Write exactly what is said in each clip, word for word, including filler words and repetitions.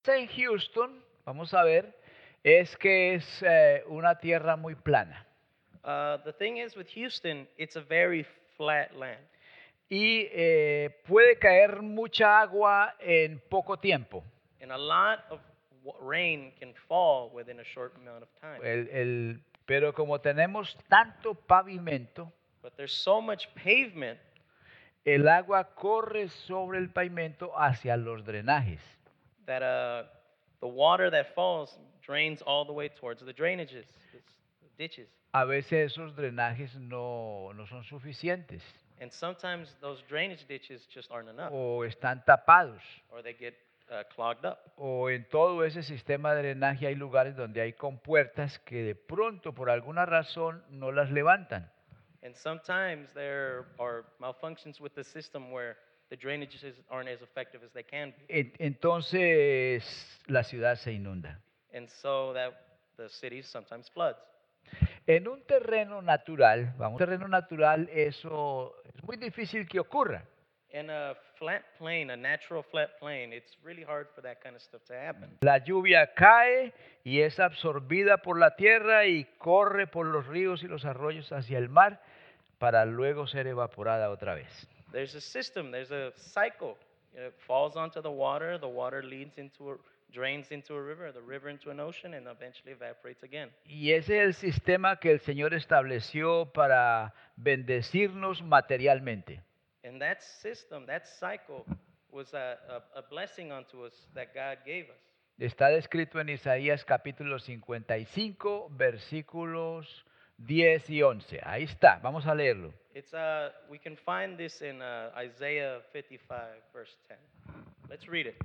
En Houston, vamos a ver, es que es eh, una tierra muy plana Uh, the thing is with Houston, it's a very flat land, y eh, puede caer mucha agua en poco tiempo. and a lot of w- rain can fall within a short amount of time. El- el- pero como tenemos tanto pavimento, But there's so much pavement el agua corre sobre el pavimento hacia los drenajes. that uh, the water that falls drains all the way towards the drainages, the s- the ditches. A veces esos drenajes no, no son suficientes And sometimes those drainage ditches just aren't enough, o están tapados. or they get uh, clogged up. O en todo ese sistema de drenaje hay lugares donde hay compuertas que de pronto por alguna razón no las levantan. And sometimes there are malfunctions with the system where the drainages aren't as effective as they can be. En- Entonces la ciudad se inunda. And so that the city sometimes floods. En un terreno natural, vamos, un terreno natural eso es muy difícil que ocurra. In a flat plain, a natural flat plain, it's really hard for that kind of stuff to happen. La lluvia cae y es absorbida por la tierra y corre por los ríos y los arroyos hacia el mar para luego ser evaporada otra vez. There's a system, there's a cycle. It falls onto the water, the water leads into a, drains into a river, the river into an ocean, and eventually evaporates again. Y ese es el sistema que el Señor estableció para bendecirnos materialmente. And that system, that cycle, was a, a, a blessing unto us that God gave us. Está descrito en Isaías capítulo cincuenta y cinco, versículos diez y once. Ahí está, vamos a leerlo. It's uh, we can find this in uh, Isaiah fifty-five, verse ten. Let's read it.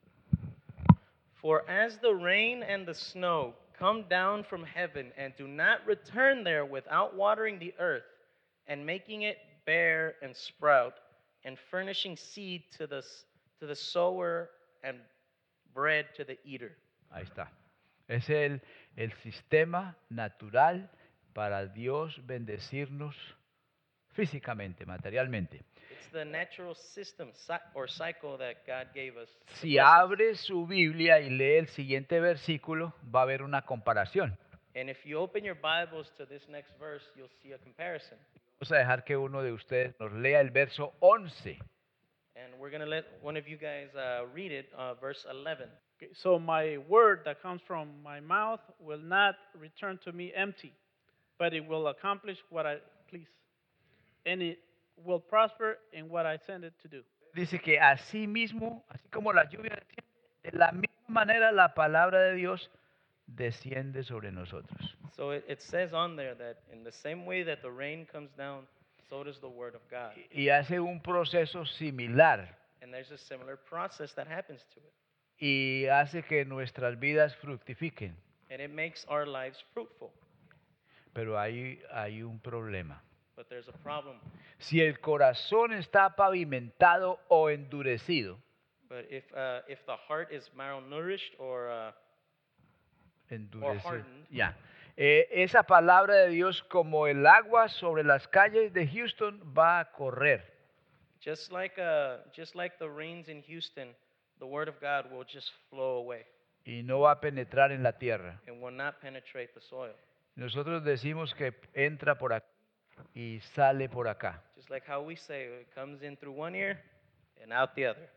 For as the rain and the snow come down from heaven and do not return there without watering the earth and making it bear and sprout and furnishing seed to the, s- to the sower and bread to the eater. Ahí está. Es el, el sistema natural para Dios bendecirnos físicamente, materialmente. It's the natural system cy- or cycle that God gave us. to Si bless us. abre su Biblia y lee el siguiente versículo, va a haber una comparación. And if you open your Bibles to this next verse, you'll see a comparison. Vamos a dejar que uno de ustedes nos lea el verso once. And we're going to let one of you guys uh, read it, uh, verse eleven. Okay, so my word that comes from my mouth will not return to me empty, but it will accomplish what I please, and it will prosper in what I send it to do. Dice que así mismo, así como la lluvia desciende, de la misma manera la palabra de Dios desciende sobre nosotros. So it, it says on there that in the same way that the rain comes down, so does the word of God. Y hace un proceso similar And there's a similar process that happens to it. y hace que nuestras vidas fructifiquen. And it makes our lives fruitful. Pero hay, hay un problema. But there's a problem. Si el corazón está pavimentado o endurecido, But if, uh, if the heart is malnourished or, uh, endurecido, hardened. ya. Eh, esa palabra de Dios como el agua sobre las calles de Houston va a correr. just like, uh, just like the rains in Houston, the word of God will just flow away Y no va a penetrar en la tierra. and will not penetrate the soil. Nosotros decimos que entra por aquí y sale por acá. Just like how we say it comes in through one ear and out the other.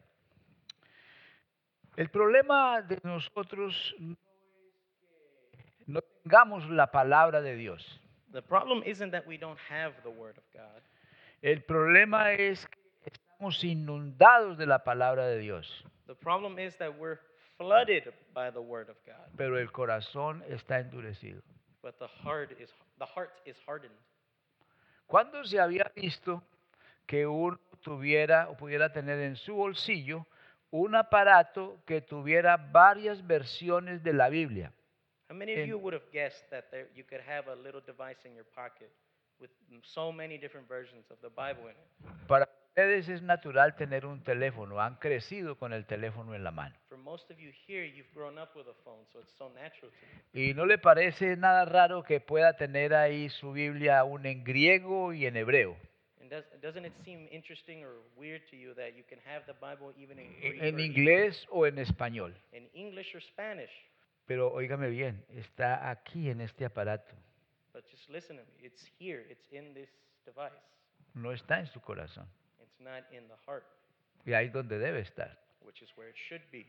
El problema de nosotros no es que no tengamos la palabra de Dios. The problem isn't that we don't have the word of God. El problema es que estamos inundados de la palabra de Dios, The problem is that we're flooded by the word of God, pero el corazón está endurecido. but the heart is the heart is hardened. ¿Cuándo se había visto que uno tuviera o pudiera tener en su bolsillo un aparato que tuviera varias versiones de la Biblia? How many of En- you would have guessed that there, you could have a little device in your pocket with so many different versions of the Bible in it? Para ustedes es natural tener un teléfono, han crecido con el teléfono en la mano. For most of you here, you've grown up with a phone, so it's so natural to you. ¿Y no le parece nada raro que pueda tener ahí su Biblia aún en griego y en hebreo? And And does, doesn't it seem interesting or weird to you that you can have the Bible even in Greek en or even inglés o en español. in English or Spanish? Pero óigame bien, está aquí en este aparato, But just listen to me. It's here. It's in this device. no está en su corazón. It's not in the heart, Y ahí es donde debe estar. which is where it should be.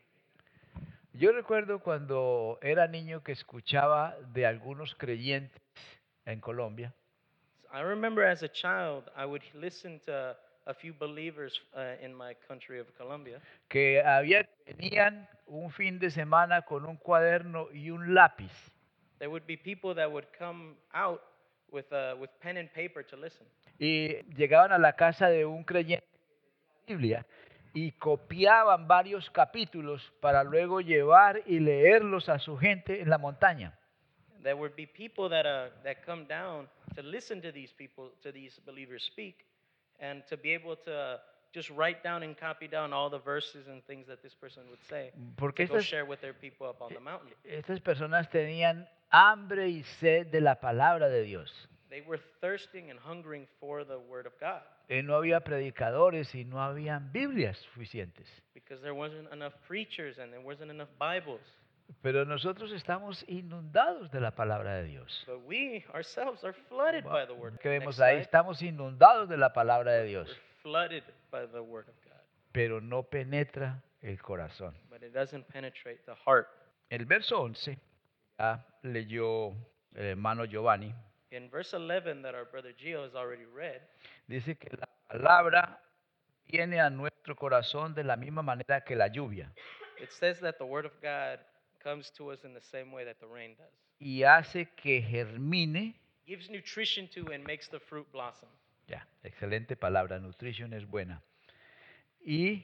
Yo recuerdo cuando era niño que escuchaba de algunos creyentes en Colombia So I remember as a child, I would listen to a few believers uh, in my country of Colombia que había, tenían un fin de semana con un cuaderno y un lápiz there would be people that would come out with, uh, with pen and paper to listen. y llegaban a la casa de un creyente de la Biblia y copiaban varios capítulos para luego llevar y leerlos a su gente en la montaña. There would be people that, uh, that come down to listen to these people, to these believers speak, and to be able to uh, just write down and copy down all the verses and things that this person would say Porque to go estas, share with their people up on the mountain. estas personas tenían hambre y sed de la palabra de Dios. They were thirsting and hungering for the Word of God Eh, no había predicadores y no habían Biblias suficientes. because there wasn't enough preachers and there wasn't enough Bibles. Pero nosotros estamos inundados de la palabra de Dios. But we ourselves are flooded by the Word. Que vemos Next ahí, slide. estamos inundados de la palabra de Dios, We're flooded by the Word of God, pero no penetra el corazón. but it doesn't penetrate the heart. El verso once, ya leyó el hermano Giovanni, In verse eleven that our brother Gio has already read, dice que la palabra viene a nuestro corazón de la misma manera que la lluvia it says that the Word of God comes to us in the same way that the rain does. y hace que germine. Gives nutrition to and makes the fruit blossom. Ya, excelente palabra, nutrition es buena. Y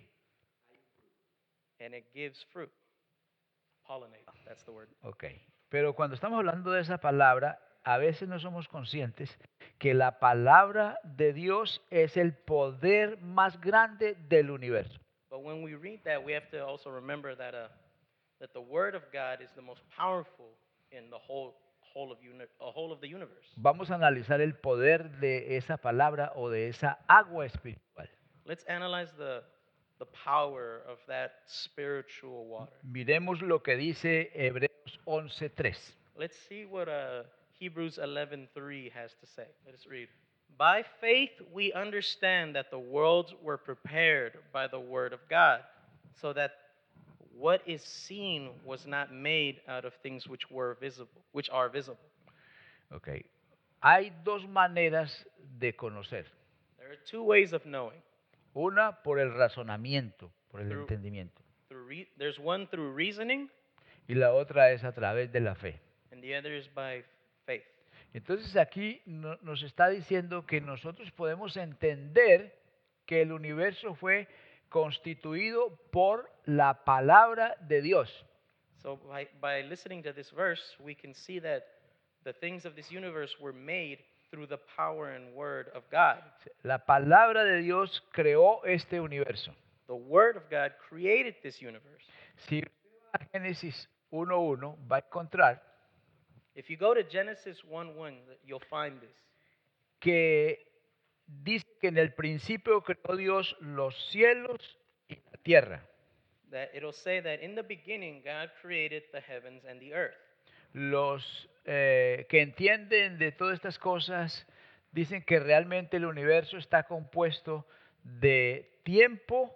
And it gives fruit. Pollinate, that's the word. Ok, pero cuando estamos hablando de esa palabra, a veces no somos conscientes que la palabra de Dios es el poder más grande del universo. But when we read that, we have to also remember that uh, that the Word of God is the most powerful in the whole whole of uni- uh, whole of the universe. Vamos a analizar el poder de esa palabra o de esa agua espiritual. Let's analyze the the power of that spiritual water. Miremos lo que dice Hebreos once tres. Let's see what uh, Hebrews eleven three has to say. Let us read. By faith we understand that the worlds were prepared by the word of God, so that what is seen was not made out of things which were visible, which are visible. Ok, hay dos maneras de conocer. There are two ways of knowing. Una por el razonamiento, por el Through- entendimiento. Through re- there's one through reasoning, Y la otra es a través de la fe. and the other is by faith. Entonces aquí no- nos está diciendo que nosotros podemos entender que el universo fue constituido por la palabra de Dios. So by, by listening to this verse, we can see that the things of this universe were made through the power and word of God. La palabra de Dios creó este universo. The word of God created this universe. Si usted va a Génesis uno uno, va a encontrar If you go to Genesis one one, you'll find this. que dice que en el principio creó Dios los cielos y la tierra. That it'll say that in the beginning God created the heavens and the earth. Los eh, que entienden de todas estas cosas dicen que realmente el universo está compuesto de tiempo,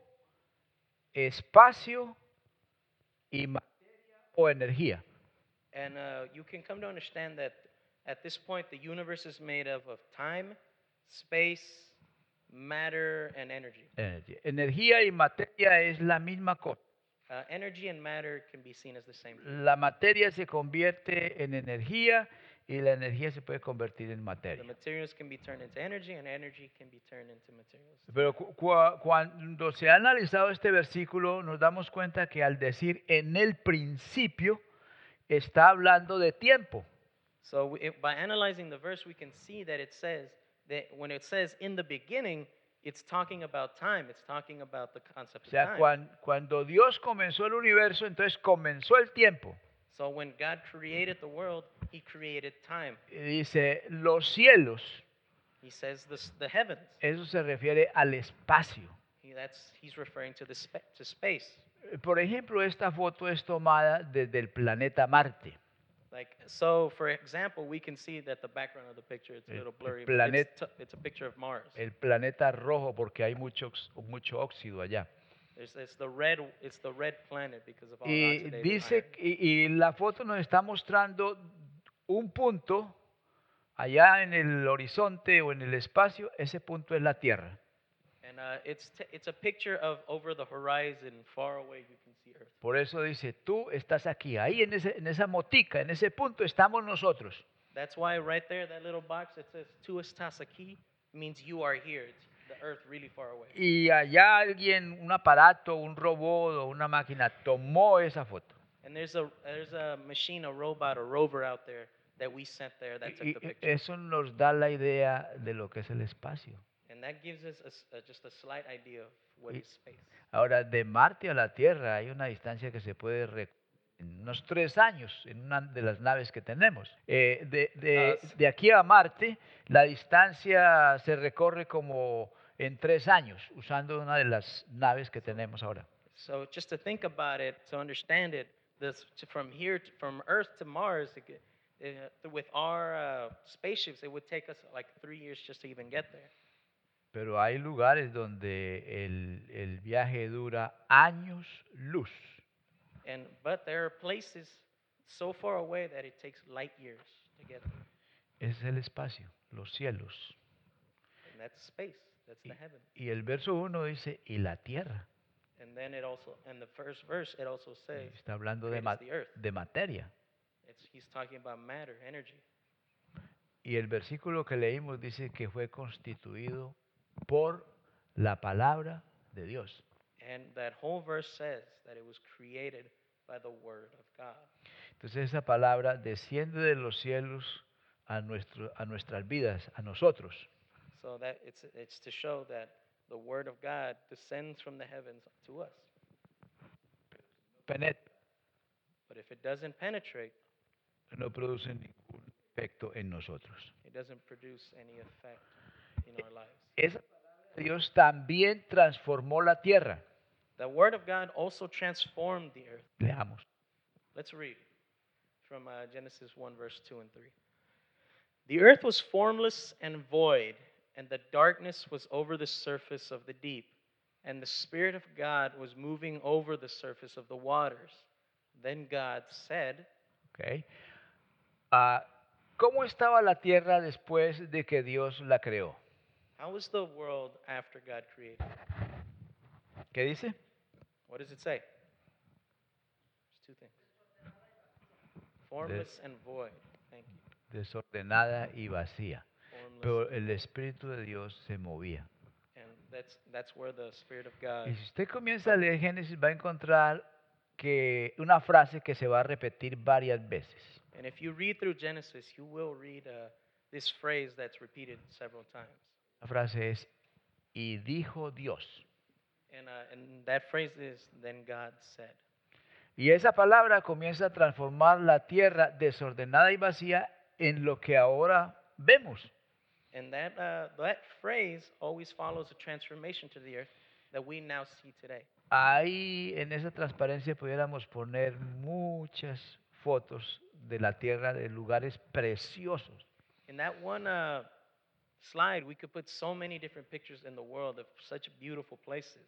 espacio y materia o energía. And uh, you can come to understand that at this point the universe is made up of time, space, matter, and energy. Energía. Energía y materia es la misma cosa. Uh, energy and matter can be seen as the same thing. La materia se convierte en energía y la energía se puede convertir en The materia. materials can be turned into energy, and energy can be turned into materials. Pero cu- cua- cuando se ha analizado este versículo, nos damos cuenta que al decir en el principio, está hablando de tiempo. So we, if, by analyzing the verse, we can see that it says that when it says in the beginning, it's talking about time. It's talking about the concept O of sea, time. cuan- cuando Dios comenzó el universo, entonces comenzó el tiempo. So when God created the world, He created time. Y dice, los cielos He says this, the heavens. Eso se refiere al espacio. He, that's, he's referring to, the spa- to space. Eh, Por ejemplo, esta foto es tomada desde el planeta Marte. Like, so, for example, we can see that the background of the picture, it's a El- little el blurry, but planet- it's, t- it's a picture of Mars. El planeta rojo porque hay mucho, ox- mucho óxido allá. There's, it's, the red, it's the red planet because of all Y oxidated dice, iron. que- y, y la foto nos está mostrando un punto allá en el horizonte o en el espacio, ese punto es la Tierra. And uh, it's, t- it's a picture of over the horizon, far away you can see Earth. Por eso dice, tú estás aquí, ahí en, ese, en esa motica, en ese punto estamos nosotros. That's why right there, that little box that says "Tú estás aquí" means you are here. It's the Earth really far away. Y allá alguien, un aparato, un robot o una máquina tomó esa foto. And there's a there's a machine, a robot, a rover out there that we sent there that took Y the y picture. eso nos da la idea de lo que es el espacio. And that gives us a s- a- just a slight idea of what Y- is space. Ahora, de Marte a la Tierra hay una distancia que se puede recorrer en unos tres años en una de las naves que tenemos. Eh, de, de- Ah, sí. de aquí a Marte, la distancia se recorre como en tres años usando una de las naves que tenemos ahora. So just to think about it, to understand it, this to, from here to, from Earth to Mars, it, could- uh, with our uh, spaceships, it would take us like three years just to even get there. Pero hay lugares donde el, el viaje dura años luz. And but there are places so far away that it takes light years to get there. Es el espacio, los cielos. And that's space. That's Y, the heaven. y el verso uno dice, y la tierra. And then it also, in the first verse, it also says, Está hablando de, "Great ma- is the earth." de materia. It's, he's talking about matter, energy. Y el versículo que leímos dice que fue constituido por la palabra de Dios. And that whole verse says that it was created by the word of God. Entonces esa palabra desciende de los cielos a, nuestro, a nuestras vidas, a nosotros. So that it's it's to show that the word of God descends from the heavens to us. Penetra, But if it doesn't penetrate, no produce ningún efecto en nosotros. it doesn't produce any effect in our lives. Esa palabra de Dios también transformó la tierra. The word of God also transformed the earth. Leamos. Let's read from uh, Genesis one, verse two and three. The earth was formless and void, and the darkness was over the surface of the deep, and the Spirit of God was moving over the surface of the waters. Then God said, Okay. Ah, ¿Cómo estaba la tierra después de que Dios la creó? How was the world after God created? ¿Qué dice? What does it say? There's two things. Formless and void. Thank you. Desordenada y vacía. Formless. Pero el Espíritu de Dios se movía. And that's that's where the Spirit of God. Y si usted comienza a leer Génesis va a encontrar que una frase que se va a repetir varias veces. And if you read through Genesis, you will read uh, this phrase that's repeated several times. La frase es, y dijo Dios. And, uh, and that phrase is, then God said. Y esa palabra comienza a transformar la tierra desordenada y vacía en lo que ahora vemos. And that, uh, that phrase always follows a transformation to the earth that we now see today. Ahí en esa transparencia pudiéramos poner muchas fotos de la tierra de lugares preciosos. In that one uh, slide, we could put so many different pictures in the world of such beautiful places.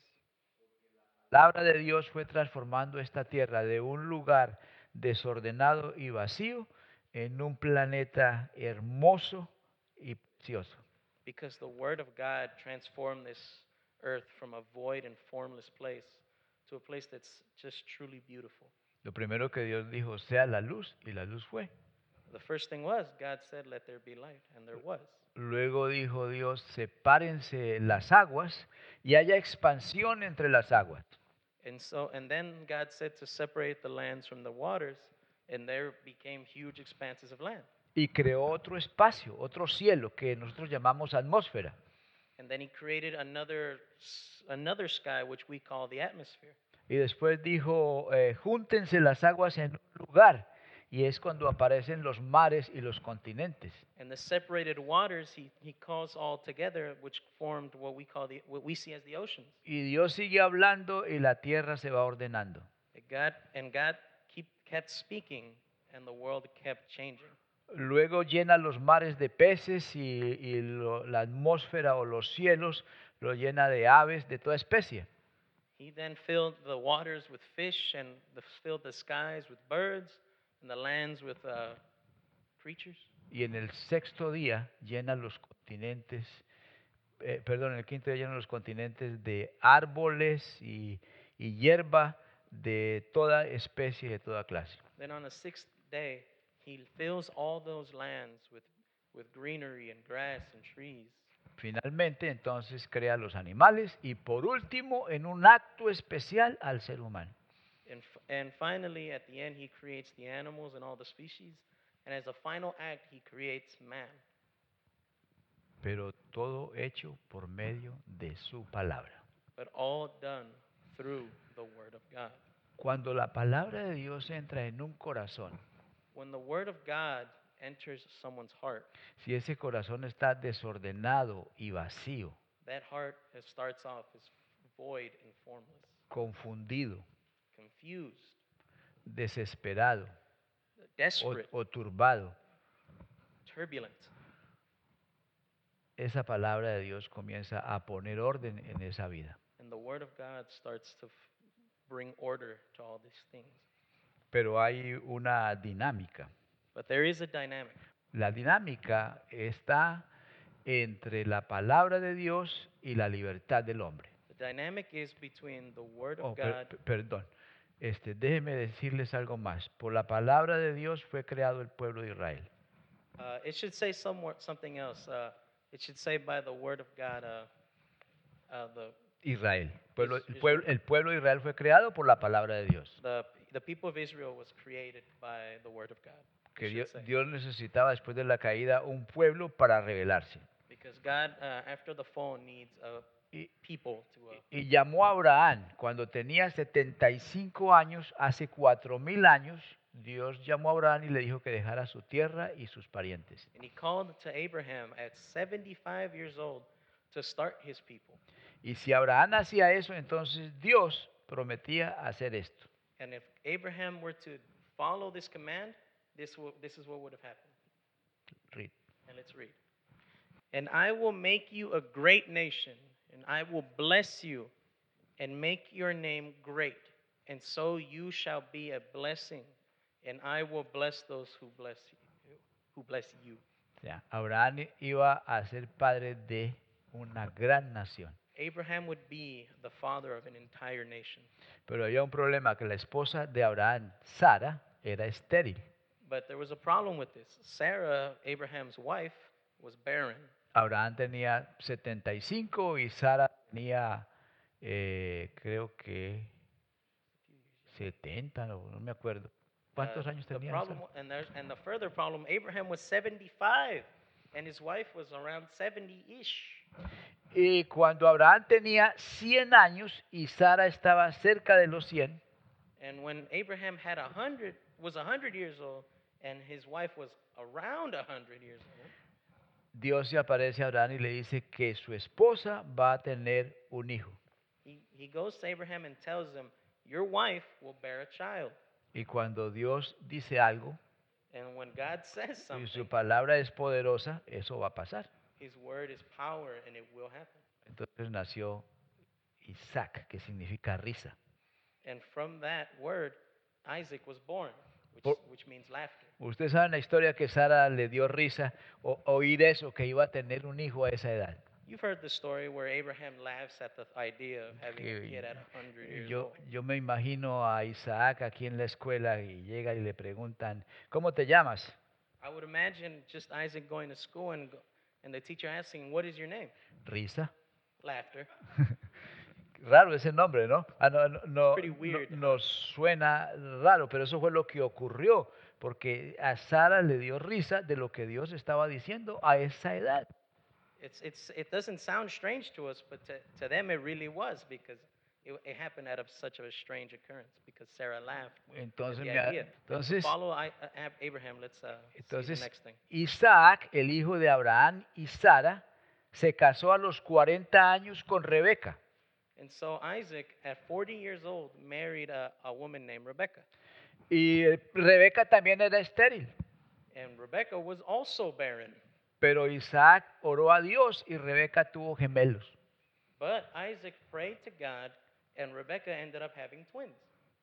La palabra de Dios fue transformando esta tierra de un lugar desordenado y vacío en un planeta hermoso y precioso. Because the Word of God transformed this earth from a void and formless place to a place that's just truly beautiful. Lo primero que Dios dijo, sea la luz, y la luz fue. The first thing was, God said, let there be light, and there was. Luego dijo Dios, sepárense las aguas y haya expansión entre las aguas. And so, and then God said to separate the lands from the waters, and there became huge expanses of land. Y creó otro espacio, otro cielo que nosotros llamamos atmósfera. And then he created another, s- another sky, which we call the atmosphere. Y después dijo, eh, júntense las aguas en un lugar. y es cuando aparecen los mares y los continentes. And the separated waters he, he calls all together, which formed what we call the what we see as the oceans. Y Dios sigue hablando y la tierra se va ordenando. And God and God keep, kept speaking, and the world kept changing. Luego llena los mares de peces y, y lo- la atmósfera o los cielos lo llena de aves de toda especie. He then filled the waters with fish, and the, filled the skies with birds, and the lands with uh, creatures. Y en el sexto día llena los continentes, eh, perdón, en el quinto día llena los continentes de árboles y, y hierba de toda especie y de toda clase. Then on the sixth day, he fills all those lands with, with greenery and grass and trees. Finalmente, entonces crea los animales y por último, en un acto especial, al ser humano. And, f- and finally, at the end, he creates the animals and all the species. And as a final act, he creates man. Pero todo hecho por medio de su palabra. But all done through the Word of God. Cuando la palabra de Dios entra en un corazón, When the Word of God enters someone's heart, si ese corazón está desordenado y vacío, that heart it starts off as void and formless, confundido, confused, desesperado o, desperate, o turbado, turbulent. esa palabra de Dios comienza a poner orden en esa vida. And the Word of God starts to f- bring order to all these things. Pero hay una dinámica. But there is a dynamic. La dinámica está entre la palabra de Dios y la libertad del hombre. The dynamic is between the Word of Oh, per- God. per- perdón, este, déjeme decirles algo más. Por la palabra de Dios fue creado el pueblo de Israel. Uh, it should say somewhere, something else. Uh, it should say by the Word of God. Uh, uh, the, Israel. Pueblo- Is- el, pueblo, el pueblo de Israel fue creado por la palabra de Dios. the the people of Israel was created by the Word of God. it Que should Dios, say. Dios necesitaba después de la caída un pueblo para rebelarse. Because God, uh, after the fall, needs a Y, people to. Uh, y llamó a Abraham cuando tenía setenta y cinco años, hace cuatro mil años. Dios llamó a Abraham y le dijo que dejara su tierra y sus parientes. and He called to Abraham at seventy-five years old to start His people. Y si Abraham hacía eso, entonces Dios prometía hacer esto. And if Abraham were to follow this command, this will, this is what would have happened. Read. And let's read. And I will make you a great nation, and I will bless you and make your name great, and so you shall be a blessing, and I will bless those who bless you, who bless you. O sea, Abraham iba a ser padre de una gran nación. Abraham would be the father of an entire nation. Pero había un problema, que la esposa de Abraham, Sara, era estéril. But there was a problem with this. Sarah, Abraham's wife, was barren. Abraham tenía setenta y cinco y Sara tenía, eh, creo que setenta, no, no me acuerdo. ¿Cuántos Uh, años the tenía problem, Sara? and, there's, and the further problem, Abraham was seventy-five, and his wife was around seventy-ish. Y cuando Abraham tenía cien años y Sara estaba cerca de los cien, And when Abraham had a hundred, was a hundred years old, and his wife was around a hundred years old, Dios se aparece a Abraham y le dice que su esposa va a tener un hijo. he, he goes to Abraham and tells him, your wife will bear a child. Y cuando Dios dice algo And when God says y something, su palabra es poderosa, eso va a pasar. his word is power, and it will happen. Entonces nació Isaac, que significa risa. And from that word, Isaac was born, which, Por- which means laughter. Ustedes saben la historia que Sara le dio risa o oír eso, que iba a tener un hijo a esa edad. You've heard the story where Abraham laughs at the idea of having a Que kid at a hundred years Yo, old. yo me imagino a Isaac aquí en la escuela y llega y le preguntan, ¿cómo te llamas? I would imagine just Isaac going to school and, go, and the teacher asking, what is your name? Risa. Laughter. Raro ese nombre, ¿no? Ah, no, no, no, pretty no- weird. nos suena raro, pero eso fue lo que ocurrió, porque a Sara le dio risa de lo que Dios estaba diciendo a esa edad. It's, it's, it doesn't sound strange to us, but to, to them it really was, because it, it happened out of such a strange occurrence because Sarah laughed at Entonces, the me ha- idea. entonces, Follow I, uh, Ab- Abraham. Let's uh, see the entonces next thing. Isaac, el hijo de Abraham y Sara, se casó a los cuarenta años con Rebeca. And so Isaac, at forty years old, married a, a woman named Rebecca. Y eh, Rebeca también era estéril. And Rebecca was also barren. Pero Isaac oró a Dios y Rebeca tuvo gemelos. But Isaac prayed to God, and Rebecca ended up having twins,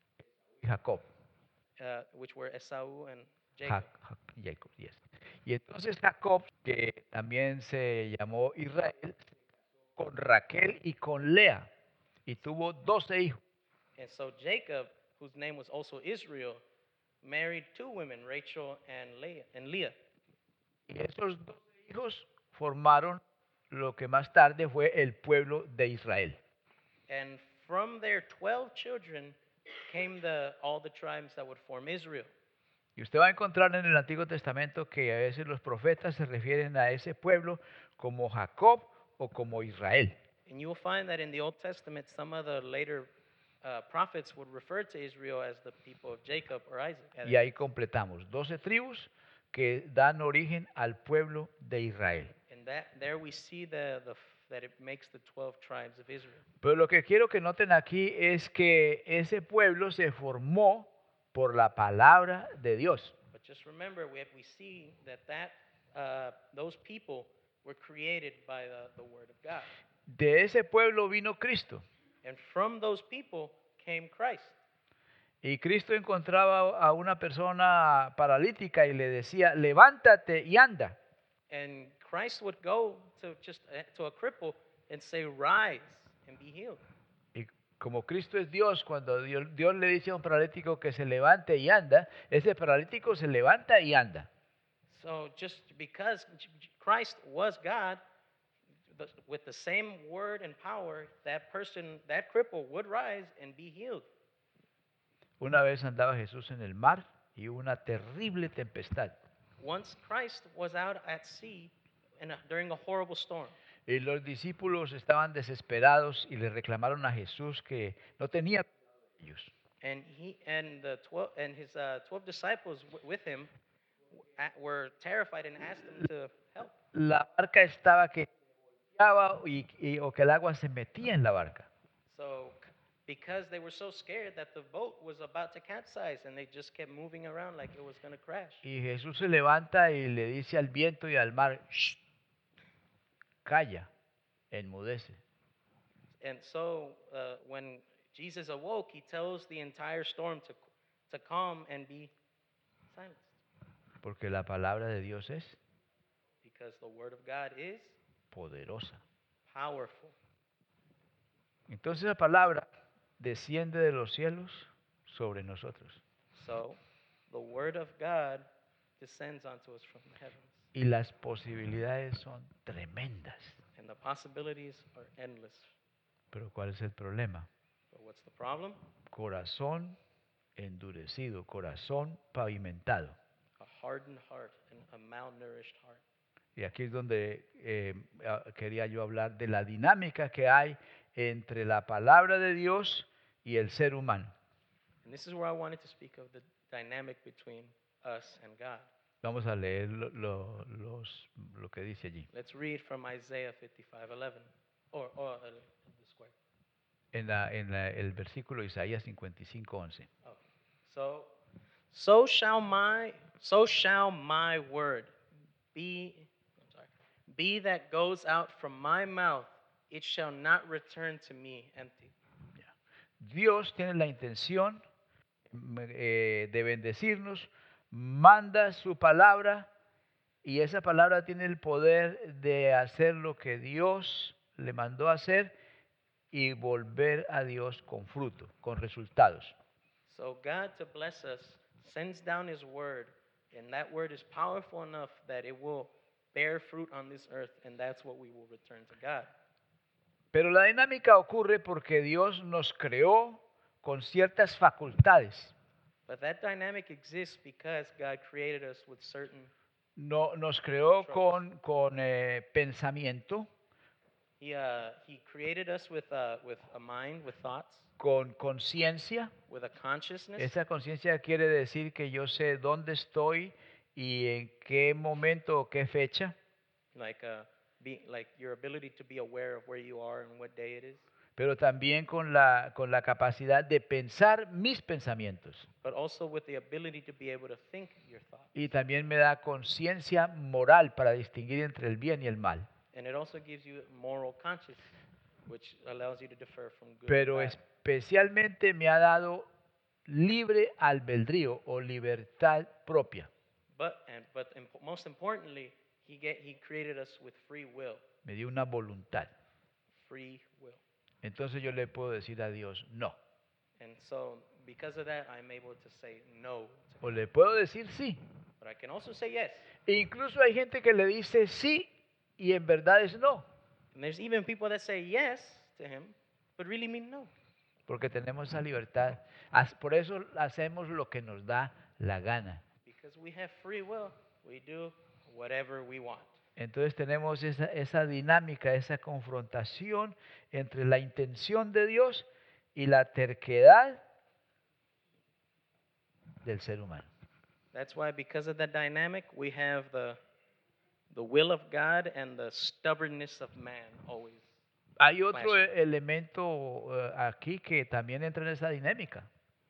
Y Jacob. uh, which were Esau and Ja- Jacob. Ja- Jacob, yes. Y entonces Jacob, que también se llamó Israel, se casó con Raquel y con Lea y tuvo doce hijos. And so Jacob, whose name was also Israel, married two women, Rachel and Leah. And Leah. Y esos doce hijos formaron lo que más tarde fue el pueblo de Israel. And from their twelve children came the, all the tribes that would form Israel. Y usted va a encontrar en el Antiguo Testamento que a veces los profetas se refieren a ese pueblo como Jacob o como Israel. And you will find that in the Old Testament, some of the later uh, prophets would refer to Israel as the people of Jacob or Isaac. Y ahí completamos doce tribus que dan origen al pueblo de Israel. And that there we see the, the f- that it makes the twelve tribes of Israel. Pero lo que quiero que noten aquí es que ese pueblo se formó por la palabra de Dios. But just remember, we, we see that, that uh, those people were created by the, the Word of God. De ese pueblo vino Cristo. And from those people came Christ. Y Cristo encontraba a una persona paralítica y le decía, levántate y anda. And Christ would go to just uh, to a cripple and say, rise and be healed. Y como Cristo es Dios, cuando Dios, Dios le dice a un paralítico que se levante y anda, ese paralítico se levanta y anda. So just because J- J- Christ was God, the, with the same word and power, that person, that cripple would rise and be healed. Una vez andaba Jesús en el mar y hubo una terrible tempestad. Once Christ was out at sea in a, during a horrible storm. Y los discípulos estaban desesperados y le reclamaron a Jesús que no tenía cuidado de ellos. And he and the twelve and his uh, twelve disciples w- with him w- a- were terrified and asked him to help. La barca estaba que volteaba y, y- o que el agua se metía en la barca. So, c- because they were so scared that the boat was about to capsize, and they just kept moving around like it was going to crash. Y Jesús se levanta y le dice al viento y al mar, "Shh, calla, enmudece." And so, uh, when Jesus awoke, he tells the entire storm to to calm and be silenced, Porque la palabra de Dios es because the word of God is poderosa. powerful. Entonces la palabra desciende de los cielos sobre nosotros. So, the word of God descends onto us from the heavens, Y las posibilidades son tremendas. and the possibilities are endless. Pero ¿cuál es el problema? But what's the problem? Corazón endurecido, corazón pavimentado. A hardened heart and a malnourished heart. Y aquí es donde eh, ah, quería yo hablar de la dinámica que hay entre la palabra de Dios y el ser humano. And this is where I wanted to speak of the dynamic between us and God. Vamos a leer lo, lo- los- lo que dice allí. Let's read from Isaiah fifty-five eleven, or, or uh, the square. En, la- en la- el versículo de Isaías cincuenta y cinco, once. Oh. So, so shall my, so shall my word be, I'm sorry, be that goes out from my mouth. It shall not return to me empty. Dios tiene la intención mm, eh, de bendecirnos, manda su palabra y esa palabra tiene el poder de hacer lo que Dios le mandó a hacer y volver a Dios con fruto, con resultados. So God, to bless us, sends down His word, and that word is powerful enough that it will bear fruit on this earth, and that's what we will return to God. Pero la dinámica ocurre porque Dios nos creó con ciertas facultades. But that dynamic exists because God created us with certain, No, nos creó con, con eh, pensamiento, He, uh, he created us with, uh, with a mind, with thoughts, con conciencia. with a consciousness. Esa conciencia quiere decir que yo sé dónde estoy y en qué momento o qué fecha, Like, uh, be, like your ability to be aware of where you are and what day it is. pero también con la, con la capacidad de pensar mis pensamientos. But also with the ability to be able to think your thoughts. Y también me da conciencia moral para distinguir entre el bien y el mal. And it also gives you moral consciousness, which allows you to differ from good Pero and bad. especialmente me ha dado libre albedrío o libertad propia. But, and, but imp- most importantly, he, get, he created us with free will. Me dio una voluntad. Free will. Entonces yo le puedo decir a Dios no. And so, because of that, I'm able to say no. to O God. le puedo decir sí. But I can also say yes. E incluso hay gente que le dice sí y en verdad es no. And there's even people that say yes to him, but really mean no. Porque tenemos esa libertad. Haz- Por eso hacemos lo que nos da la gana. Because we have free will, we do whatever we want. Entonces tenemos esa, esa dinámica, esa confrontación entre la intención de Dios y la terquedad del ser humano. That's why, because of that dynamic, we have the, the will of God and the stubbornness of man always. Hay otro Clash. e- elemento eh, aquí que también entra en esa dinámica.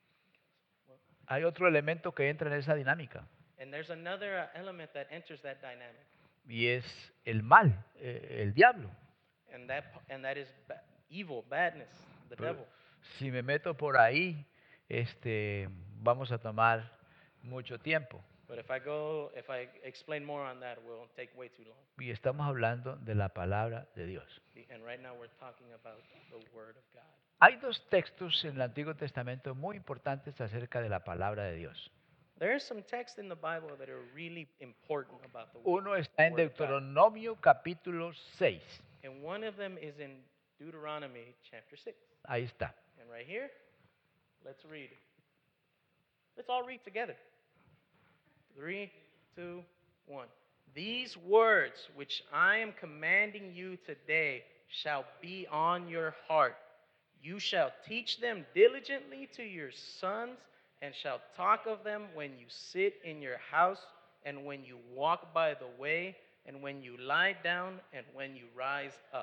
Hay otro elemento que entra en esa dinámica And there's another uh, element that enters that dynamic, y es el mal, eh, el diablo. and that, and that is ba- evil, badness, the Pero devil. si me meto por ahí, este, vamos a tomar mucho tiempo. But if I go, if I explain more on that, we'll take way too long. Y estamos hablando de la palabra de Dios. And right now we're talking about the Word of God. Hay dos textos en el Antiguo Testamento muy importantes acerca de la palabra de Dios. There are some texts in the Bible that are really important about the Word. Uno está en Word of God. Deuteronomio capítulo seis. And one of them is in Deuteronomy chapter six. Ahí está. And right here, let's read. Let's all read together. Three, two, one. These words which I am commanding you today shall be on your heart. You shall teach them diligently to your sons, and shall talk of them when you sit in your house, and when you walk by the way, and when you lie down, and when you rise up.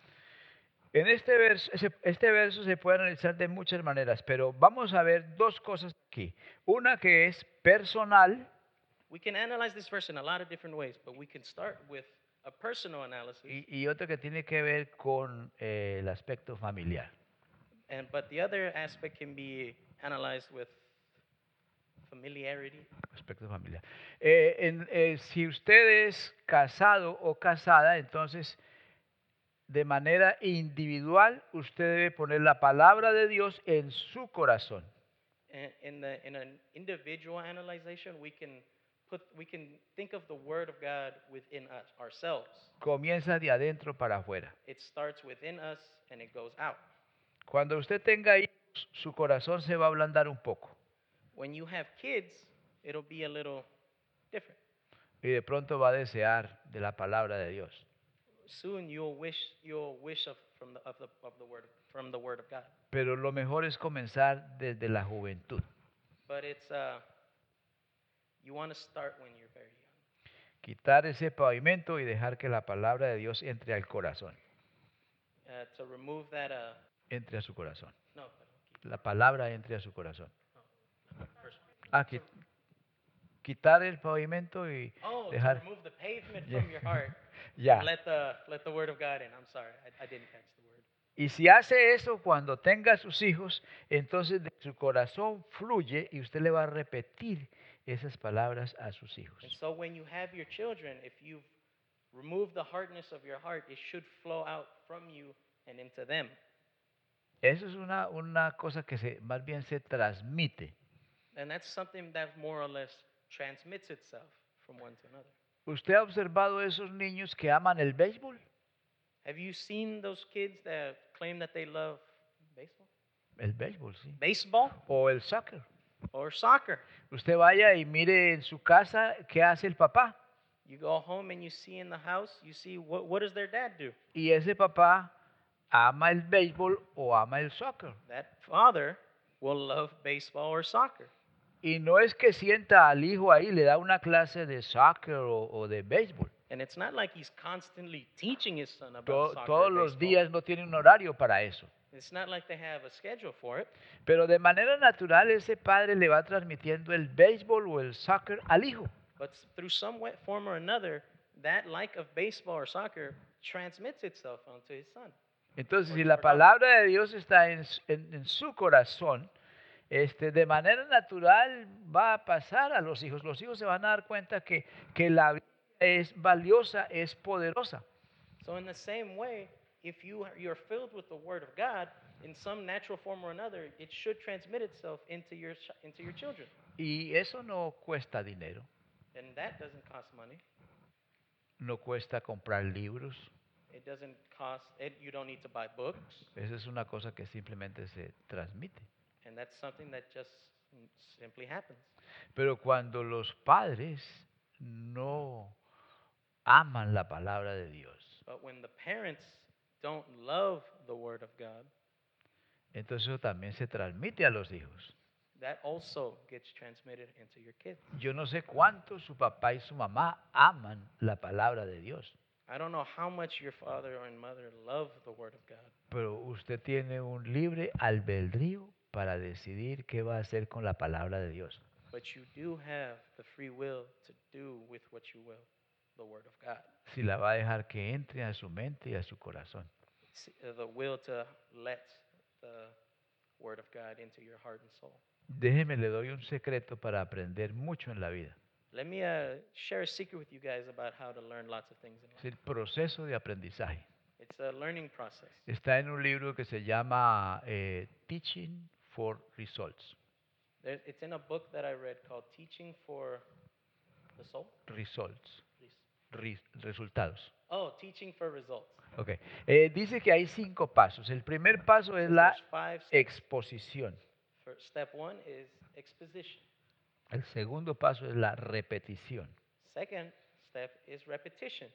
En este verso, ese- este verso se puede analizar de muchas maneras, pero vamos a ver dos cosas aquí. Una que es personal We can analyze this verse in a lot of different ways, but we can start with a personal analysis, y, y otra que tiene que ver con eh, el aspecto familiar. and but the other aspect can be analyzed with familiarity. Aspecto familiar. Eh, en- eh, si usted es casado o casada, entonces de manera individual usted debe poner la palabra de Dios en su corazón. And in the in an individual analyzation, we can put we can think of the Word of God within us ourselves. Comienza de adentro para afuera. It starts within us and it goes out. Cuando usted tenga hijos, su corazón se va a ablandar un poco When you have kids, it'll be a little different. y de pronto va a desear de la palabra de Dios. Soon you'll wish you'll wish of from the of the of the word from the Word of God. Pero lo mejor es comenzar desde la juventud. But it's uh you want to start when you're very young. Quitar ese pavimento y dejar que la palabra de Dios entre al corazón, Uh, to remove that uh entre a su corazón. no, perdón, keep- La palabra entre a su corazón. no, first. Ah, qui- quitar el pavimento y Oh, to dejar. remove the pavement Yeah. from your heart. Ya. Let the let the Word of God in. I'm sorry, I, I didn't catch the word. Y si hace eso cuando tenga sus hijos, entonces de su corazón fluye y usted le va a repetir esas palabras a sus hijos. And so when you have your children, if you've removed the hardness of your heart, it should flow out from you and into them. Eso es una, una cosa que se, más bien se transmite. And that's something that more or less transmits itself from one to another. ¿Usted ha observado esos niños que aman el béisbol? Have you seen those kids that claim that they love baseball? El béisbol, sí. Baseball O el soccer. or soccer? Usted vaya y mire en su casa qué hace el papá. You go home and you see in the house, you see what, what does their dad do? Y ese papá ama el béisbol o ama el soccer. That father will love baseball or soccer. Y no es que sienta al hijo ahí, le da una clase de soccer o, o de béisbol. And it's not like he's constantly teaching his son about To- soccer todos or los baseball. días no tiene un horario para eso. It's not like they have a schedule for it. Pero de manera natural ese padre le va transmitiendo el béisbol o el soccer al hijo. But s- through some way, form or another, that like of baseball or soccer transmits itself onto his son. Entonces, si Or- la or not. palabra de Dios está en, s- en- en su corazón, este, de manera natural va a pasar a los hijos. Los hijos se van a dar cuenta que, que la vida es valiosa, es poderosa. So in the same way, if you are- you're filled with the Word of God in some natural form or another, it should transmit itself into your ch- into your children, Y eso no cuesta dinero, and that doesn't cost money. no cuesta comprar libros. It doesn't cost. It, you don't need to buy books, Eso es una cosa que simplemente se transmite. and that's something that just mm, simply happens. Pero cuando los padres no aman la palabra de Dios, But when the parents don't love the Word of God, entonces eso también se transmite a los hijos. that also gets transmitted into your kids. Yo no sé cuánto su papá y su mamá aman la palabra de Dios, I don't know how much your father or mother love the Word of God, pero usted tiene un libre albedrío para decidir qué va a hacer con la palabra de Dios. but you do have the free will to do with what you will the Word of God. Si la va a dejar que entre a su mente y a su corazón. S- uh, The will to let the Word of God into your heart and soul. Déjeme, le doy un secreto para aprender mucho en la vida. Let me uh, share a secret with you guys about how to learn lots of things in Es life. el proceso de aprendizaje. It's a learning process. Está en un libro que se llama eh, Teaching for Results. There, it's in a book that I read called Teaching for the Soul. Results. Please. Ris- resultados. Oh, Teaching for Results. Ok. Eh, dice que hay cinco pasos. El primer paso es Says la there's five steps. exposición. For step one is exposition. El segundo paso es la repetición. Second step is repetition.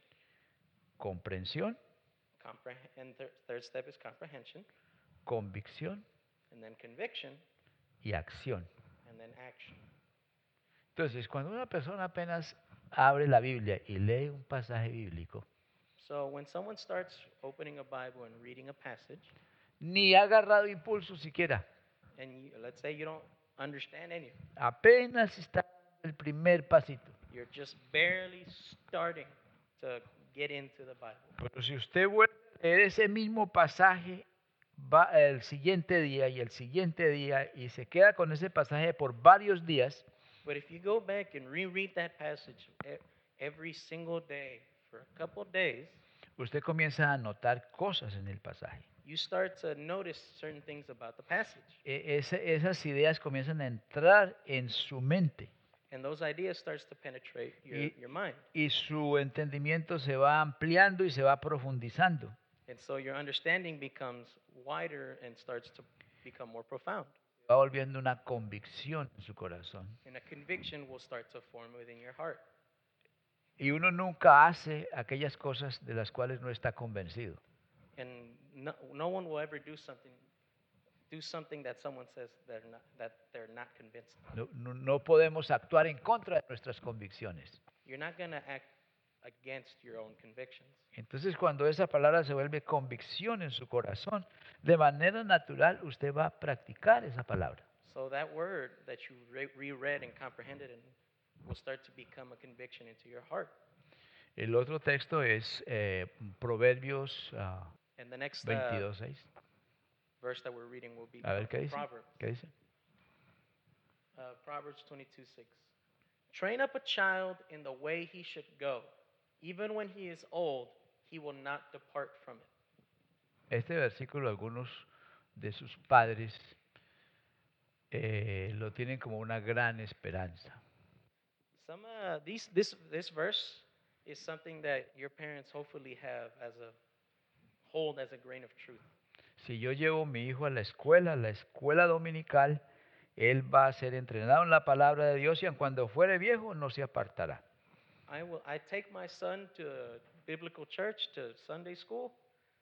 Comprensión, Compreh- and thir- third step is comprehension. convicción And then conviction. y acción. And then action. Entonces, cuando una persona apenas abre la Biblia y lee un pasaje bíblico, So when someone starts opening a Bible and reading a passage, ni ha agarrado impulso siquiera, and you, let's say you don't understand any of it, apenas está el primer pasito. you're just barely starting to get into the Bible. Pero si usted vuelve a leer ese mismo pasaje va el siguiente día y el siguiente día y se queda con ese pasaje por varios días, But if you go back and reread that passage e- every single day for a couple days, usted comienza a notar cosas en el pasaje. you start to notice certain things about the passage. E- ese- esas ideas comienzan a entrar en su mente And those ideas starts to penetrate your, Y- your mind. y su entendimiento se va ampliando y se va profundizando. And so your understanding becomes wider and starts to become more profound. Va volviendo una convicción en su corazón. And a conviction will start to form within your heart. Y uno nunca hace aquellas cosas de las cuales no está convencido. And no, no one will ever do something do something that someone says they're not, that they're not convinced of. No, no- no podemos actuar en contra de nuestras convicciones. You're not going to act against your own convictions. Entonces, cuando esa palabra se vuelve convicción en su corazón, de manera natural usted va a practicar esa palabra. So that word that you re- reread and comprehended and will start to become a conviction into your heart. El otro texto es eh, Proverbios ah, And the next uh, veintidós seis. verse that we're reading will be A ver, from ¿qué dice? Proverbs. ¿Qué dice? Uh, Proverbs twenty-two six. Train up a child in the way he should go. Even when he is old, he will not depart from it. Este versículo algunos de sus padres eh, lo tienen como una gran esperanza. Some uh, these this this verse is something that your parents hopefully have as a hold as a grain of truth. Si yo llevo a mi hijo a la escuela, a la escuela dominical, él va a ser entrenado en la palabra de Dios y aun cuando fuere viejo no se apartará. I will. I take my son to a biblical church, to Sunday school,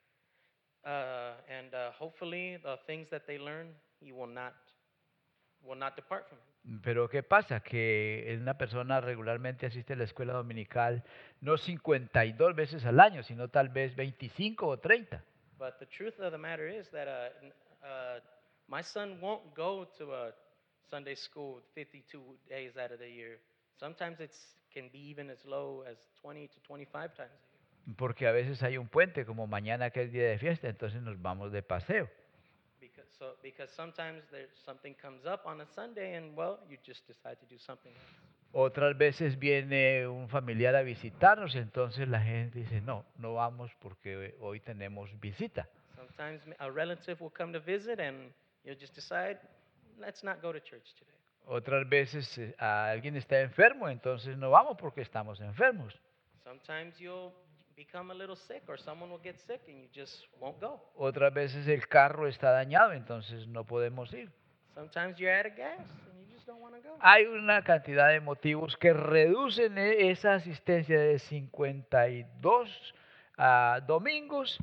uh, and uh, hopefully the things that they learn, he will not will not depart from it. Pero ¿qué pasa? Que una persona regularmente asiste a la escuela dominical no cincuenta y dos veces al año, sino tal vez veinticinco o treinta. But the truth of the matter is that uh, n- uh, my son won't go to a Sunday school fifty-two days out of the year. Sometimes it's can be even as low as twenty to twenty-five times a year. Porque a veces hay un puente, como mañana que es día de fiesta, entonces nos vamos de paseo. Because so because sometimes there's something comes up on a Sunday and well you just decide to do something else. Otras veces viene un familiar a visitarnos, entonces la gente dice, no, no vamos porque hoy tenemos visita. Sometimes m- a relative will come to visit and you'll just decide let's not go to church today. Otras veces eh, alguien está enfermo, entonces no vamos porque estamos enfermos. Sometimes you'll become a little sick or someone will get sick and you just won't go. Otras veces el carro está dañado, entonces no podemos ir. Sometimes you're out of gas and you just don't want to go. Hay una cantidad de motivos que reducen e- esa asistencia de cincuenta y dos ah, domingos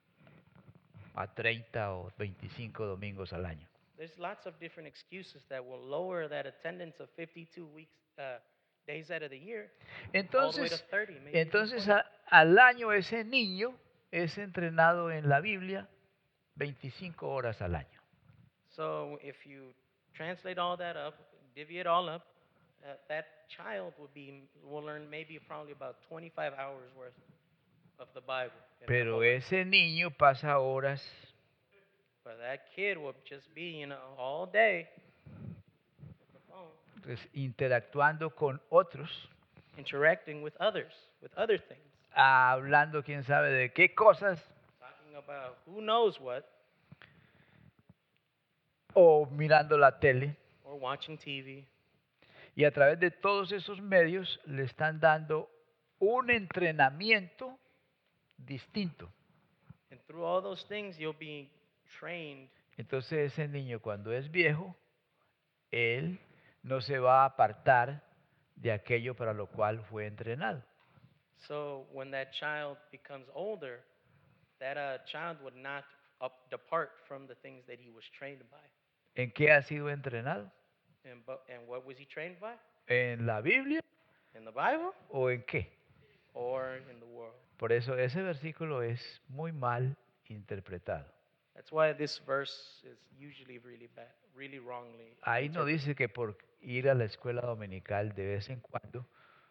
a treinta o veinticinco domingos al año. There's lots of different excuses that will lower that attendance of fifty-two weeks uh, days out of the year all the way to Entonces, thirty, maybe even entonces twenty. a- al año ese niño es entrenado en la Biblia veinticinco horas al año. So if you translate all that up, divvy it all up, uh, that child will be will learn maybe probably about twenty-five hours worth of the Bible. in their Pero whole life. ese niño pasa horas But that kid will just be, you know, all day with the phone, pues, interactuando con otros, interacting with others, with other things, hablando quién sabe de qué cosas, talking about who knows what, o mirando la tele. or watching T V. Y a través de todos esos medios le están dando un entrenamiento distinto. And through all those things, you'll be trained. Entonces ese niño cuando es viejo, él no se va a apartar de aquello para lo cual fue entrenado. So when that child becomes older, that uh, child would not up, depart from the things that he was trained by. ¿En qué ha sido entrenado? And, but, and what was he trained by? ¿En la Biblia In the Bible o en qué? or in the world? Por eso ese versículo es muy mal interpretado. That's why this verse is usually really bad, really wrongly. Ahí no interpreted. dice que por ir a la escuela dominical de vez en cuando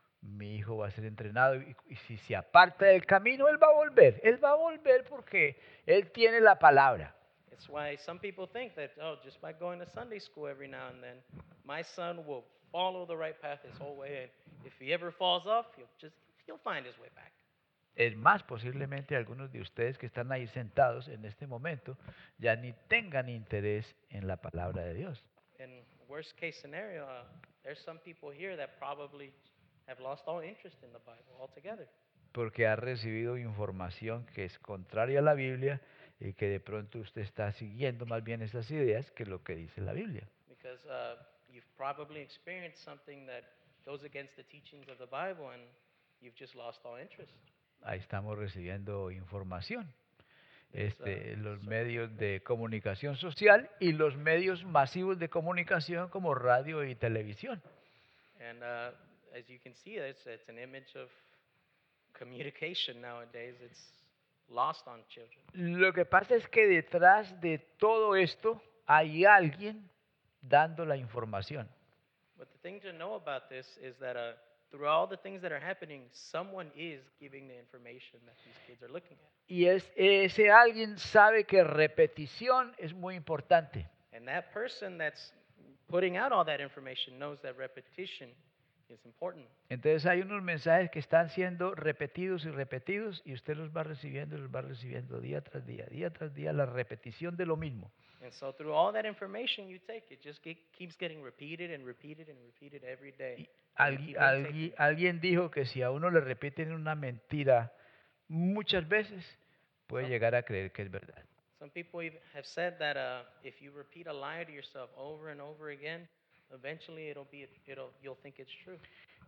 mi hijo va a ser entrenado y, y si se aparta del camino, él va a volver. Él va a volver porque él tiene la palabra. It's why some people think that, oh, just by going to Sunday school every now and then, my son will follow the right path his whole way. And if he ever falls off, he'll just he'll find his way back. Es más, posiblemente algunos de ustedes que están ahí sentados en este momento ya ni tengan interés en la palabra de Dios. In worst case scenario, uh, there's some people here that probably have lost all interest in the Bible altogether Porque ha recibido información que es contraria a la Biblia y que de pronto usted está siguiendo más bien esas ideas que lo que dice la Biblia. because uh, you've probably experienced something that goes against the teachings of the Bible and you've just lost all interest. Ahí estamos recibiendo información. There's, uh, Este, los certain medios de comunicación social y los medios masivos de comunicación como radio y televisión. And uh, as you can see, it's, it's an image of communication nowadays. It's lost on children. Lo que pasa es que detrás de todo esto hay alguien dando la información. But the thing to know about this is that uh, through all the things that are happening, someone is giving the information that these kids are looking at. Y es, ese alguien sabe que repetición es muy importante. And that person that's putting out all that information knows that repetition is important. Entonces hay unos mensajes que están siendo repetidos y repetidos y usted los va recibiendo y los va recibiendo día tras día, día tras día, la repetición de lo mismo. And so through all that information you take, it just get, keeps getting repeated and repeated and repeated every day. And you Algui- keep on taking algui- it. alguien dijo que si a uno le repiten una mentira muchas veces, puede So- llegar a creer que es verdad. Some people even have said that uh, if you repeat a lie to yourself over and over again, eventually it'll be it'll you'll think it's true.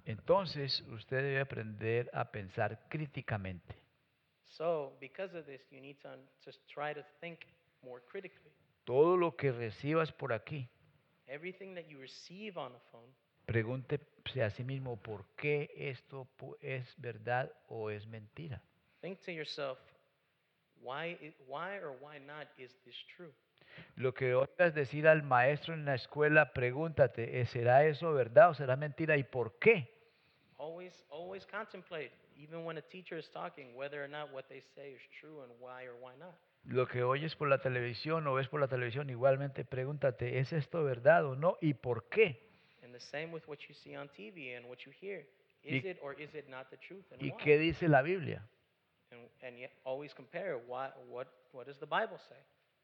Entonces, usted debe aprender a pensar críticamente. So, because of this, you need to un- just try to think more critically. Todo lo que recibas por aquí, Everything that you receive on the phone, pregúntese a sí mismo por qué esto pu- es verdad o es mentira. think to yourself, why, i- why or why not is this true? Lo que oigas decir al maestro en la escuela, pregúntate, ¿eh, ¿será eso verdad o será mentira y por qué? Always, always contemplate, even when a teacher is talking, whether or not what they say is true and why or why not. Lo que oyes por la televisión o ves por la televisión, igualmente pregúntate, ¿es esto verdad o no y por qué? And the same with what you see on T V and what you hear. Y- Is it or is it not the truth and ¿Y why? qué dice la Biblia? And, and yet always compare why, what, what does the Bible say?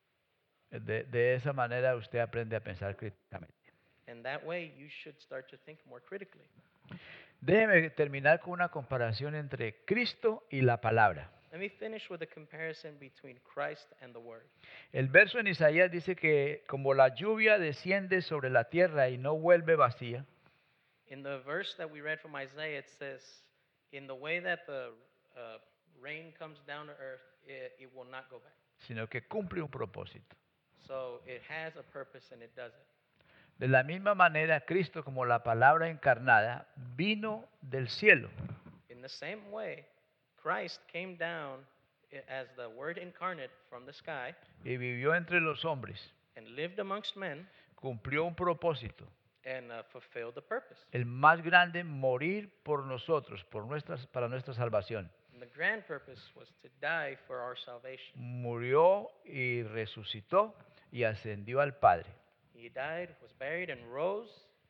De, de esa manera usted aprende a pensar críticamente. And that way you should start to think more critically. Déjeme terminar con una comparación entre Cristo y la palabra. Let me finish with a comparison between Christ and the Word. El verso en Isaías dice que como la lluvia desciende sobre la tierra y no vuelve vacía, In the verse that we read from Isaiah, it says, in the way that the uh, rain comes down to earth, it, it will not go back. sino que cumple un propósito. So it has a purpose and it does it. De la misma manera, Cristo, como la palabra encarnada, vino del cielo In the same way, Christ came down i- as the Word incarnate from the sky y vivió entre los hombres, and lived amongst men cumplió un propósito, and uh, fulfilled the purpose. el más grande, morir por nosotros, por nuestras, para nuestra salvación. And the grand purpose was to die for our salvation. Murió y resucitó y ascendió al Padre. He died, was buried, and rose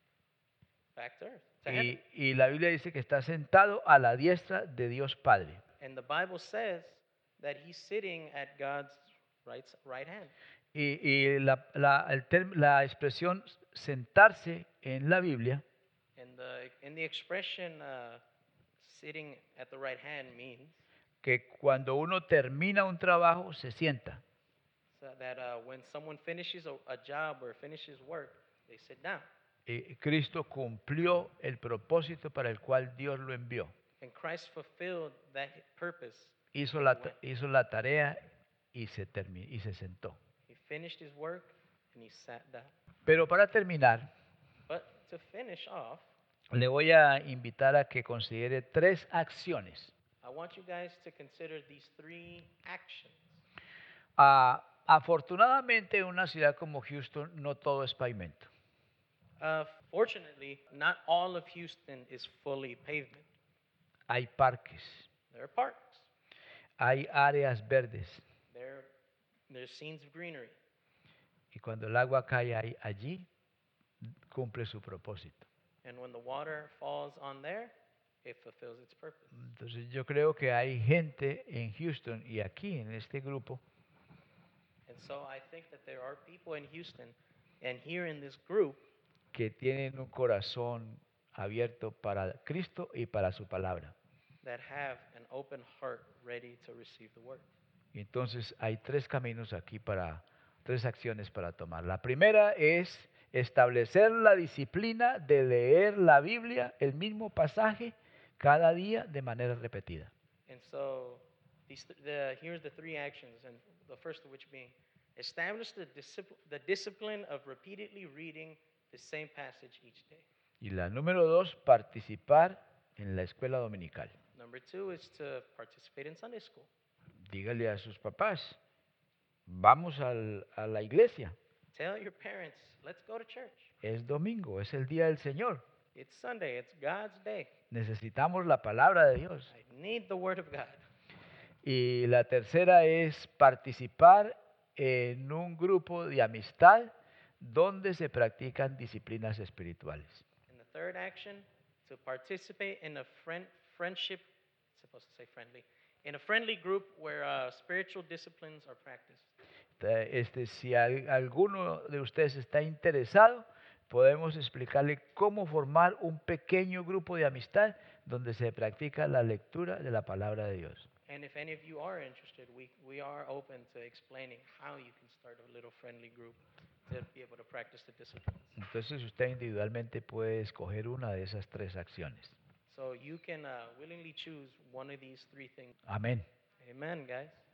back to earth, to heaven. Y, y la Biblia dice que está sentado a la diestra de Dios Padre. And the Bible says that he's sitting at God's right, right hand. Y, y la, la- el term- la expresión sentarse en la Biblia And the, in the expression uh, sitting at the right hand means que cuando uno termina un trabajo se sienta. so that uh, when someone finishes a, a job or finishes work, they sit down. Y Cristo cumplió el propósito para el cual Dios lo envió. And Christ fulfilled that purpose. Hizo la, ta- hizo la tarea y se, termi- y se sentó. He finished his work and he sat down. Pero para terminar, But to finish off, le voy a invitar a que considere tres acciones. I want you guys to consider these three actions. Ah, afortunadamente, en una ciudad como Houston no todo es pavimento. Uh, fortunately, not all of Houston is fully pavement. Hay parques, There are parks. hay áreas verdes. There, there's scenes of greenery. Y cuando el agua cae ahí, allí, cumple su propósito. And when the water falls on there, it fulfills its purpose. Entonces yo creo que hay gente en Houston y aquí en este grupo And so I think that there are people in Houston and here in this group que tienen un corazón abierto para Cristo y para su palabra. that have an open heart ready to receive the word. Y entonces hay tres caminos aquí para, tres acciones para tomar. La primera es establecer la disciplina de leer la Biblia, el mismo pasaje, cada día de manera repetida. And so these th- the, here's the three actions, and the first of which being establish the, discipl- the discipline of repeatedly reading the same passage each day. Y la número dos, participar en la escuela dominical. Number two is to participate in Sunday school. Dígale a sus papás, vamos al- a la iglesia. Tell your parents, let's go to church. Es domingo, es el día del Señor. It's Sunday, it's God's day. Necesitamos la palabra de Dios. I need the word of God. Y la tercera es participar en un grupo de amistad donde se practican disciplinas espirituales. And the third action, to participate in a friend, friendship, supposed to say friendly, in a friendly group where uh, spiritual disciplines are practiced. Te- Este, si al- alguno de ustedes está interesado, podemos explicarle cómo formar un pequeño grupo de amistad donde se practica la lectura de la palabra de Dios. And if any of you are interested, we, we are open to explaining how you can start a little friendly group to be able to practice the disciplines. Entonces usted individualmente puede escoger una de esas tres acciones. So you can uh, willingly choose one of these three things. Amén. Amen, guys.